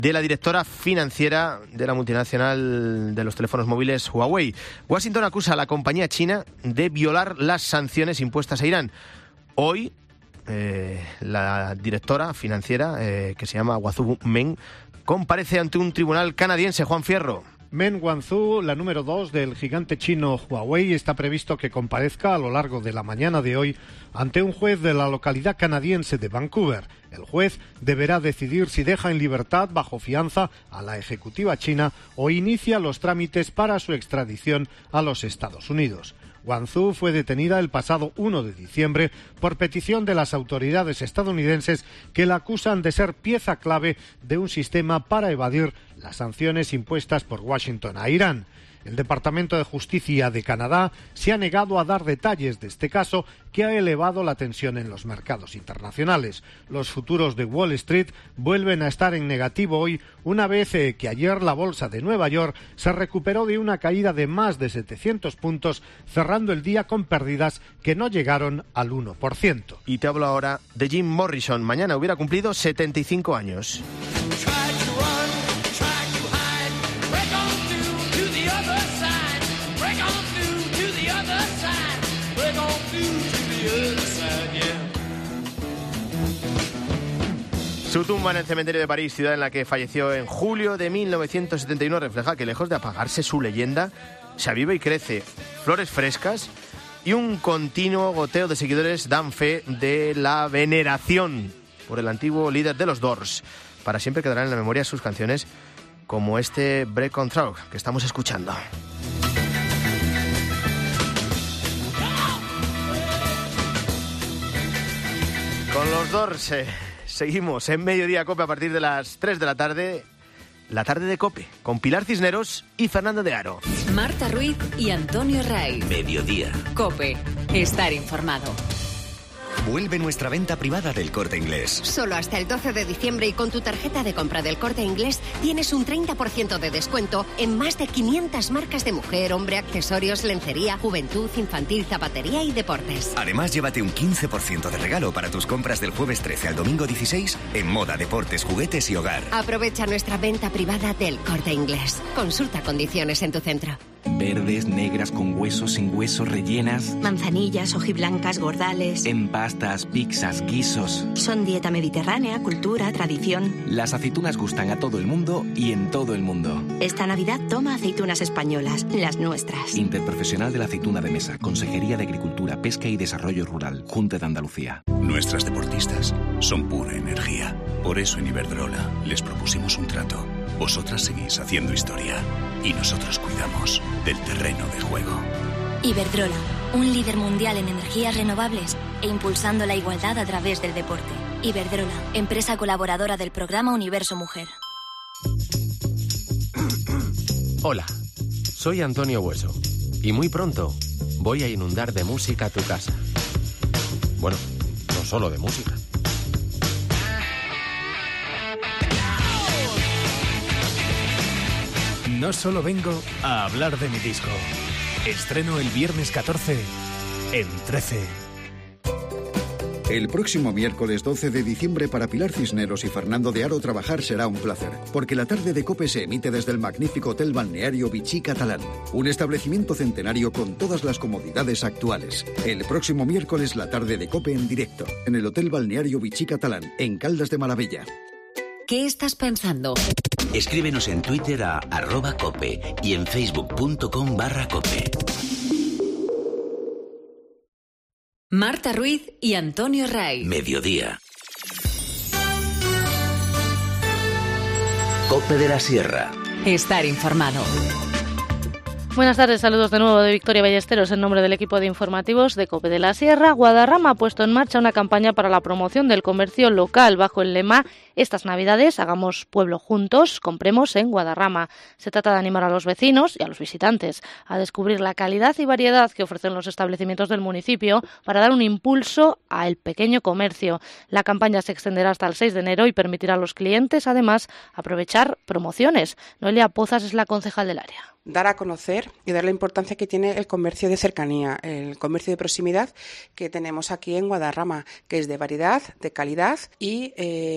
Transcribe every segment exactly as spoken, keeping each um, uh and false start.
de la directora financiera de la multinacional de los teléfonos móviles Huawei. Washington acusa a la compañía china de violar las sanciones impuestas a Irán. Hoy, eh, la directora financiera, eh, que se llama Wanzhou Meng, comparece ante un tribunal canadiense. Juan Fierro. Meng Wanzhou, la número dos del gigante chino Huawei, está previsto que comparezca a lo largo de la mañana de hoy ante un juez de la localidad canadiense de Vancouver. El juez deberá decidir si deja en libertad bajo fianza a la ejecutiva china o inicia los trámites para su extradición a los Estados Unidos. Wanzhou fue detenida el pasado uno de diciembre por petición de las autoridades estadounidenses que la acusan de ser pieza clave de un sistema para evadir las sanciones impuestas por Washington a Irán. El Departamento de Justicia de Canadá se ha negado a dar detalles de este caso que ha elevado la tensión en los mercados internacionales. Los futuros de Wall Street vuelven a estar en negativo hoy, una vez que ayer la bolsa de Nueva York se recuperó de una caída de más de setecientos puntos, cerrando el día con pérdidas que no llegaron al uno por ciento. Y te hablo ahora de Jim Morrison. Mañana hubiera cumplido setenta y cinco años. Su tumba en el cementerio de París, ciudad en la que falleció en julio de mil novecientos setenta y nueve, refleja que lejos de apagarse su leyenda, se aviva y crece. Flores frescas y un continuo goteo de seguidores dan fe de la veneración por el antiguo líder de los Doors. Para siempre quedarán en la memoria sus canciones como este Break on Through que estamos escuchando. Con los Doors eh, seguimos en Mediodía Cope a partir de las tres de la tarde. La tarde de Cope, con Pilar Cisneros y Fernando de Aro. Marta Ruiz y Antonio Ray. Mediodía. Cope, estar informado. Vuelve nuestra venta privada del Corte Inglés. Solo hasta el doce de diciembre y con tu tarjeta de compra del Corte Inglés tienes un treinta por ciento de descuento en más de quinientas marcas de mujer, hombre, accesorios, lencería, juventud, infantil, zapatería y deportes. Además, llévate un quince por ciento de regalo para tus compras del jueves trece al domingo dieciséis en moda, deportes, juguetes y hogar. Aprovecha nuestra venta privada del Corte Inglés. Consulta condiciones en tu centro. Verdes, negras, con huesos, sin huesos, rellenas. Manzanillas, hojiblancas, gordales. En pastas, pizzas, guisos. Son dieta mediterránea, cultura, tradición. Las aceitunas gustan a todo el mundo y en todo el mundo. Esta Navidad toma aceitunas españolas, las nuestras. Interprofesional de la aceituna de mesa, Consejería de Agricultura, Pesca y Desarrollo Rural, Junta de Andalucía. Nuestras deportistas son pura energía. Por eso en Iberdrola les propusimos un trato. Vosotras seguís haciendo historia y nosotros cuidamos del terreno de juego. Iberdrola, un líder mundial en energías renovables e impulsando la igualdad a través del deporte. Iberdrola, empresa colaboradora del programa Universo Mujer. Hola, soy Antonio Hueso y muy pronto voy a inundar de música tu casa. Bueno, no solo de música. No solo vengo a hablar de mi disco. Estreno el viernes catorce en trece. El próximo miércoles doce de diciembre para Pilar Cisneros y Fernando de Aro trabajar será un placer, porque la tarde de Cope se emite desde el magnífico Hotel Balneario Vichy Catalán, un establecimiento centenario con todas las comodidades actuales. El próximo miércoles la tarde de Cope en directo, en el Hotel Balneario Vichy Catalán, en Caldas de Malavella. ¿Qué estás pensando? Escríbenos en Twitter a arroba cope y en facebook.com barra cope. Marta Ruiz y Antonio Ray. Mediodía. Cope de la Sierra. Estar informado. Buenas tardes, saludos de nuevo de Victoria Ballesteros en nombre del equipo de informativos de Cope de la Sierra. Guadarrama ha puesto en marcha una campaña para la promoción del comercio local bajo el lema Estas Navidades hagamos pueblo juntos, compremos en Guadarrama. Se trata de animar a los vecinos y a los visitantes a descubrir la calidad y variedad que ofrecen los establecimientos del municipio para dar un impulso al pequeño comercio. La campaña se extenderá hasta el seis de enero y permitirá a los clientes además aprovechar promociones. Noelia Pozas es la concejal del área. Dar a conocer y dar la importancia que tiene el comercio de cercanía, el comercio de proximidad que tenemos aquí en Guadarrama, que es de variedad, de calidad y eh, al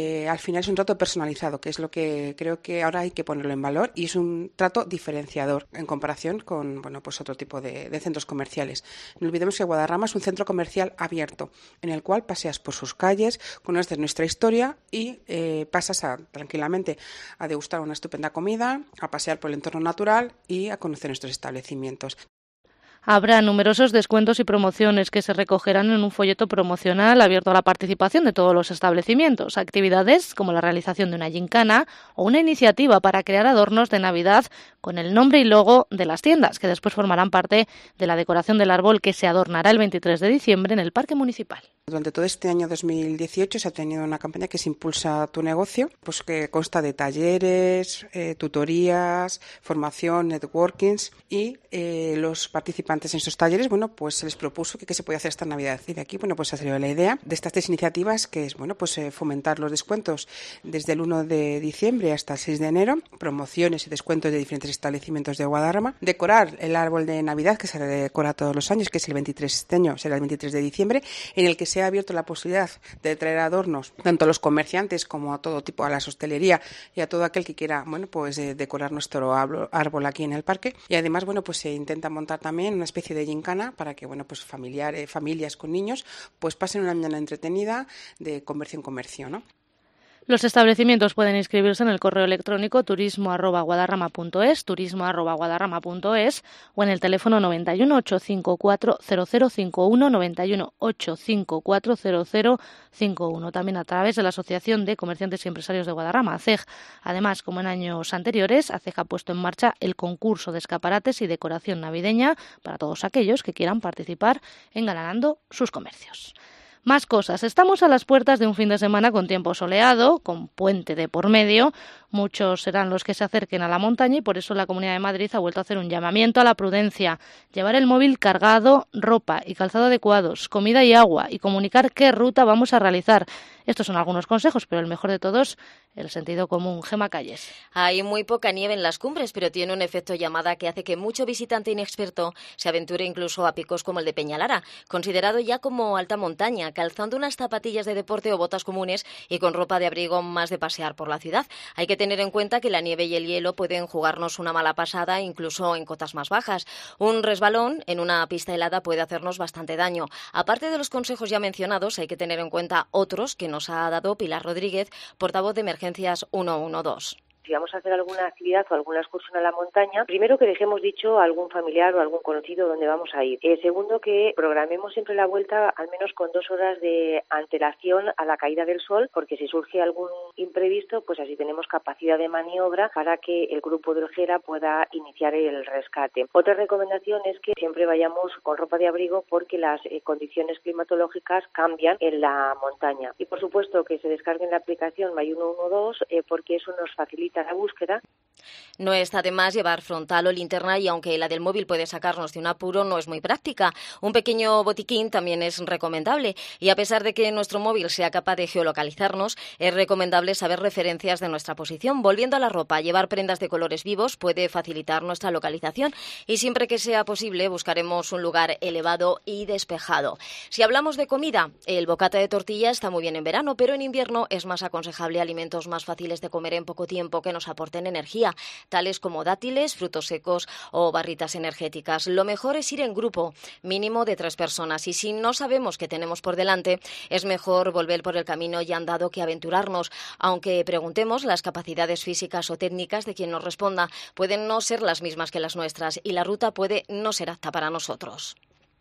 final es un trato personalizado, que es lo que creo que ahora hay que ponerlo en valor, y es un trato diferenciador en comparación con, bueno, pues otro tipo de, de centros comerciales. No olvidemos que Guadarrama es un centro comercial abierto, en el cual paseas por sus calles, conoces nuestra historia y eh, pasas a, tranquilamente a degustar una estupenda comida, a pasear por el entorno natural y a conocer nuestros establecimientos. Habrá numerosos descuentos y promociones que se recogerán en un folleto promocional abierto a la participación de todos los establecimientos. Actividades como la realización de una gincana o una iniciativa para crear adornos de Navidad con el nombre y logo de las tiendas, que después formarán parte de la decoración del árbol que se adornará el veintitrés de diciembre en el Parque Municipal. Durante todo este año dos mil dieciocho se ha tenido una campaña que se Impulsa tu negocio, pues que consta de talleres, eh, tutorías, formación, networkings, y eh, los participantes en estos talleres, bueno, pues se les propuso que qué se podía hacer esta Navidad, y de aquí, bueno, pues ha salido la idea de estas tres iniciativas, que es, bueno, pues eh, fomentar los descuentos desde el uno de diciembre hasta el seis de enero, promociones y descuentos de diferentes establecimientos de Guadarrama, decorar el árbol de Navidad que se decora todos los años, que es el veintitrés, este año será el veintitrés de diciembre, en el que se ha abierto la posibilidad de traer adornos tanto a los comerciantes como a todo tipo, a la hostelería y a todo aquel que quiera, bueno, pues eh, decorar nuestro árbol aquí en el parque. Y además, bueno, pues se intenta montar también una especie de gincana para que, bueno, pues familiares, familias con niños, pues pasen una mañana entretenida de comercio en comercio, ¿no? Los establecimientos pueden inscribirse en el correo electrónico turismo arroba guadarrama punto es, turismo arroba guadarrama punto es, o en el teléfono noventa y uno, ochocientos cincuenta y cuatro, cero cero cincuenta y uno, noventa y uno, ochocientos cincuenta y cuatro, cero cero cincuenta y uno, también a través de la Asociación de Comerciantes y Empresarios de Guadarrama, A C E G. Además, como en años anteriores, A C E G ha puesto en marcha el concurso de escaparates y decoración navideña para todos aquellos que quieran participar engalanando sus comercios. Más cosas. Estamos a las puertas de un fin de semana con tiempo soleado, con puente de por medio. Muchos serán los que se acerquen a la montaña y por eso la Comunidad de Madrid ha vuelto a hacer un llamamiento a la prudencia. Llevar el móvil cargado, ropa y calzado adecuados, comida y agua, y comunicar qué ruta vamos a realizar. Estos son algunos consejos, pero el mejor de todos, el sentido común. Gemma Calles. Hay muy poca nieve en las cumbres, pero tiene un efecto llamada que hace que mucho visitante inexperto se aventure incluso a picos como el de Peñalara, considerado ya como alta montaña, calzando unas zapatillas de deporte o botas comunes y con ropa de abrigo más de pasear por la ciudad. Hay que tener en cuenta que la nieve y el hielo pueden jugarnos una mala pasada, incluso en cotas más bajas. Un resbalón en una pista helada puede hacernos bastante daño. Aparte de los consejos ya mencionados, hay que tener en cuenta otros que nos ha dado Pilar Rodríguez, portavoz de Emergencias ciento doce. Si vamos a hacer alguna actividad o alguna excursión a la montaña, primero que dejemos dicho a algún familiar o algún conocido dónde vamos a ir. Eh, segundo, que programemos siempre la vuelta al menos con dos horas de antelación a la caída del sol, porque si surge algún imprevisto, pues así tenemos capacidad de maniobra para que el grupo de Olgera pueda iniciar el rescate. Otra recomendación es que siempre vayamos con ropa de abrigo porque las eh, condiciones climatológicas cambian en la montaña. Y por supuesto que se descarguen la aplicación My ciento doce eh, porque eso nos facilita la búsqueda. No está de más llevar frontal o linterna y aunque la del móvil puede sacarnos de un apuro, no es muy práctica. Un pequeño botiquín también es recomendable y a pesar de que nuestro móvil sea capaz de geolocalizarnos, es recomendable saber referencias de nuestra posición. Volviendo a la ropa, llevar prendas de colores vivos puede facilitar nuestra localización y siempre que sea posible buscaremos un lugar elevado y despejado. Si hablamos de comida, el bocata de tortilla está muy bien en verano, pero en invierno es más aconsejable alimentos más fáciles de comer en poco tiempo que nos aporten energía, tales como dátiles, frutos secos o barritas energéticas. Lo mejor es ir en grupo, mínimo de tres personas, y si no sabemos qué tenemos por delante, es mejor volver por el camino ya andado que aventurarnos. Aunque preguntemos, las capacidades físicas o técnicas de quien nos responda pueden no ser las mismas que las nuestras y la ruta puede no ser apta para nosotros.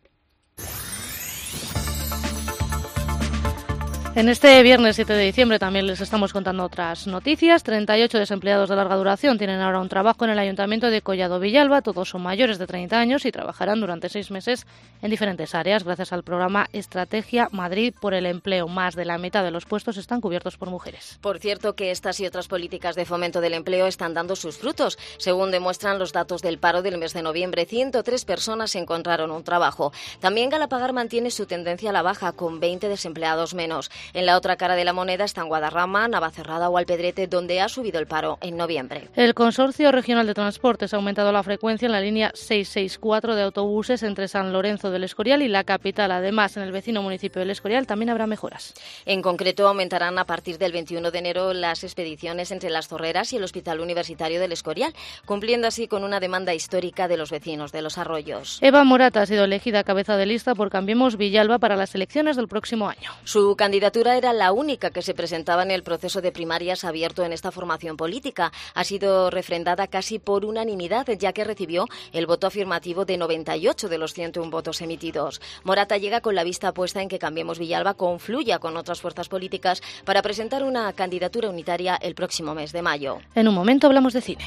En este viernes siete de diciembre también les estamos contando otras noticias. treinta y ocho desempleados de larga duración tienen ahora un trabajo en el Ayuntamiento de Collado Villalba. Todos son mayores de treinta años y trabajarán durante seis meses en diferentes áreas gracias al programa Estrategia Madrid por el Empleo. Más de la mitad de los puestos están cubiertos por mujeres. Por cierto que estas y otras políticas de fomento del empleo están dando sus frutos. Según demuestran los datos del paro del mes de noviembre, ciento tres personas encontraron un trabajo. También Galapagar mantiene su tendencia a la baja con veinte desempleados menos. En la otra cara de la moneda están Guadarrama, Navacerrada o Alpedrete, donde ha subido el paro en noviembre. El Consorcio Regional de Transportes ha aumentado la frecuencia en la línea seiscientos sesenta y cuatro de autobuses entre San Lorenzo del Escorial y la capital. Además, en el vecino municipio del Escorial también habrá mejoras. En concreto, aumentarán a partir del veintiuno de enero las expediciones entre Las Zorreras y el Hospital Universitario del Escorial, cumpliendo así con una demanda histórica de los vecinos de Los Arroyos. Eva Morata ha sido elegida cabeza de lista por Cambiemos Villalba para las elecciones del próximo año. Su candidatura era la única que se presentaba en el proceso de primarias abierto en esta formación política. Ha sido refrendada casi por unanimidad, ya que recibió el voto afirmativo de noventa y ocho de los ciento uno votos emitidos. Morata llega con la vista puesta en que Cambiemos Villalba confluya con otras fuerzas políticas para presentar una candidatura unitaria el próximo mes de mayo. En un momento hablamos de cine.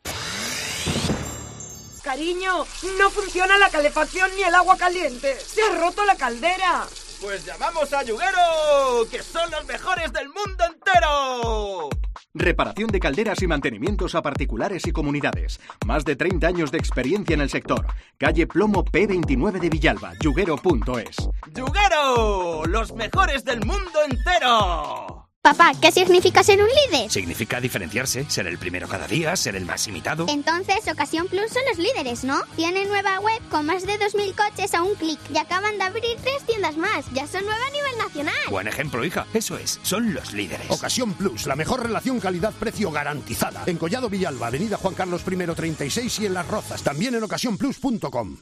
Cariño, no funciona la calefacción ni el agua caliente. ¡Se ha roto la caldera! Pues llamamos a Yuguero, que son los mejores del mundo entero. Reparación de calderas y mantenimientos a particulares y comunidades. Más de treinta años de experiencia en el sector. Calle Plomo P veintinueve de Villalba, yuguero punto es. ¡Yuguero! ¡Los mejores del mundo entero! Papá, ¿qué significa ser un líder? Significa diferenciarse, ser el primero cada día, ser el más imitado. Entonces, Ocasión Plus son los líderes, ¿no? Tienen nueva web con más de dos mil coches a un clic y acaban de abrir tres tiendas más. Ya son nueve a nivel nacional. Buen ejemplo, hija. Eso es, son los líderes. Ocasión Plus, la mejor relación calidad-precio garantizada. En Collado Villalba, avenida Juan Carlos primero treinta y seis y en Las Rozas. También en ocasión plus punto com.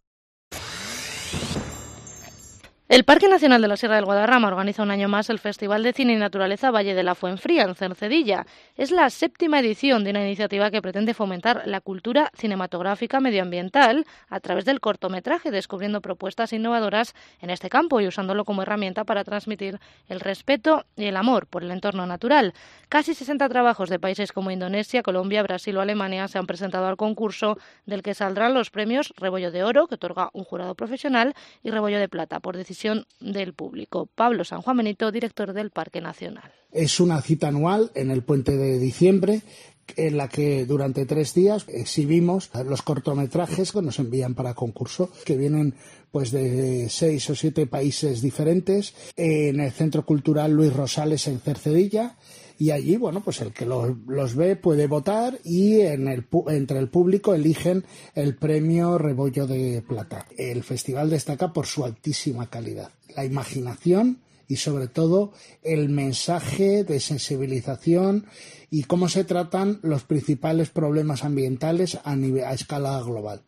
El Parque Nacional de la Sierra del Guadarrama organiza un año más el Festival de Cine y Naturaleza Valle de la Fuenfría, en Cercedilla. Es la séptima edición de una iniciativa que pretende fomentar la cultura cinematográfica medioambiental a través del cortometraje, descubriendo propuestas innovadoras en este campo y usándolo como herramienta para transmitir el respeto y el amor por el entorno natural. Casi sesenta trabajos de países como Indonesia, Colombia, Brasil o Alemania se han presentado al concurso, del que saldrán los premios Rebollo de Oro, que otorga un jurado profesional, y Rebollo de Plata, por decisión del público. Pablo San Juan Benito, director del Parque Nacional. Es una cita anual en el puente de diciembre, en la que durante tres días exhibimos los cortometrajes que nos envían para concurso, que vienen pues de seis o siete países diferentes, en el Centro Cultural Luis Rosales en Cercedilla. Y allí, bueno, pues el que los, los ve puede votar y en el, entre el público eligen el premio Rebollo de Plata. El festival destaca por su altísima calidad, la imaginación y sobre todo el mensaje de sensibilización y cómo se tratan los principales problemas ambientales a, nivel, a escala global.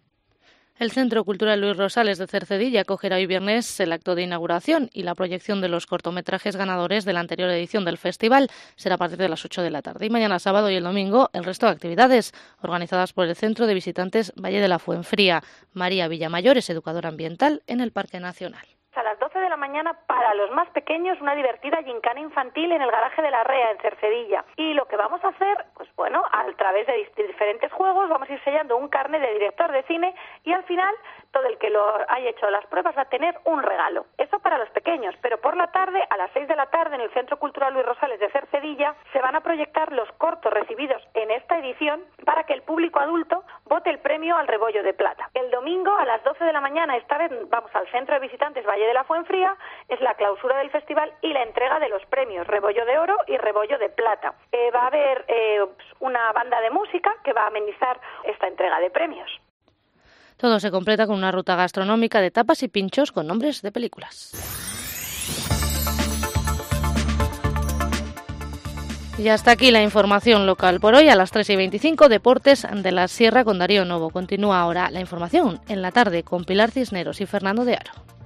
El Centro Cultural Luis Rosales de Cercedilla acogerá hoy viernes el acto de inauguración y la proyección de los cortometrajes ganadores de la anterior edición del festival. Será a partir de las ocho de la tarde. Y mañana sábado y el domingo el resto de actividades organizadas por el Centro de Visitantes Valle de la Fuenfría. María Villamayor es educadora ambiental en el Parque Nacional. A las doce de la mañana, para los más pequeños, una divertida gincana infantil en el garaje de la Rea, en Cercedilla. Y lo que vamos a hacer, pues bueno, a través de diferentes juegos, vamos a ir sellando un carnet de director de cine y al final todo el que lo haya hecho las pruebas va a tener un regalo. Eso para los pequeños, pero por la tarde, a las seis de la tarde, en el Centro Cultural Luis Rosales de Cercedilla, se van a proyectar los cortos recibidos en esta edición para que el público adulto vote el premio al Rebollo de Plata. El domingo, a las doce de la mañana, esta vez vamos al Centro de Visitantes Valle de la Fuenfría, es la clausura del festival y la entrega de los premios Rebollo de Oro y Rebollo de Plata. Eh, va a haber eh, una banda de música que va a amenizar esta entrega de premios. Todo se completa con una ruta gastronómica de tapas y pinchos con nombres de películas. Y hasta aquí la información local por hoy. A las tres y veinticinco, Deportes de la Sierra con Darío Novo. Continúa ahora la información en la tarde con Pilar Cisneros y Fernando de Aro.